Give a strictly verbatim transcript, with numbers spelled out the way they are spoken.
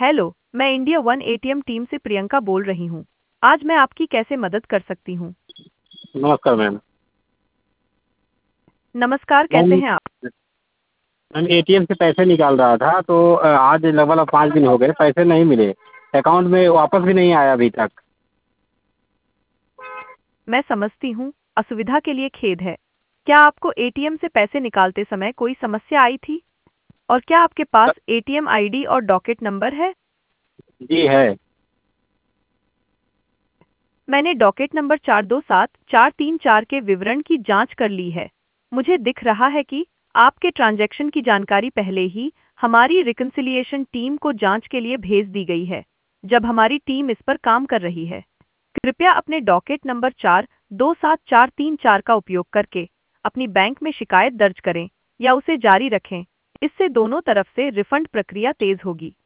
Hello, मैं India one ATM team से प्रियंका बोल रही हूँ। आज मैं आपकी कैसे मदद कर सकती हूँ? नमस्कार मैम। नमस्कार, कैसे मैम हैं आप? मैम एटीएम से पैसे निकाल रहा था तो अ, आज लगभग अब पाँच दिन हो गए, पैसे नहीं मिले। अकाउंट में वापस भी नहीं आया अभी तक। मैं समझती हूँ, असुविधा के लिए खेद है। क्या आपको एटीएम से पैसे निकालते समय कोई समस्या आई थी? और क्या आपके पास एटीएम आईडी और डॉकेट नंबर है? जी है। मैंने डॉकेट नंबर चार दो सात चार तीन चार के विवरण की जांच कर ली है। मुझे दिख रहा है कि आपके ट्रांजैक्शन की जानकारी पहले ही हमारी रिकन्सिलिएशन टीम को जांच के लिए भेज दी गई है, जब हमारी टीम इस पर काम कर रही है। कृपया अपने डॉकेट नंबर चार दो सात चार तीन चार का उपयोग करके अपनी बैंक में शिकायत दर्ज करें या उसे जारी रखें। इससे दोनों तरफ से रिफंड प्रक्रिया तेज होगी।